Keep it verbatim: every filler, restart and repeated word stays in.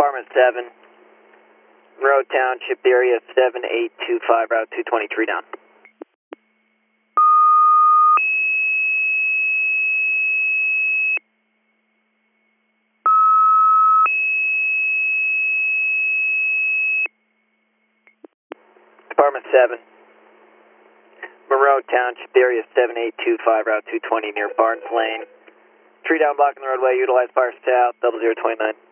Department seven, Monroe Township area seven eight two five, route two twenty-three down. Department seven, Monroe Township area seven eight two five, route two twenty near Barnes Lane. Tree down blocking the roadway, utilize fire south, double zero twenty-nine.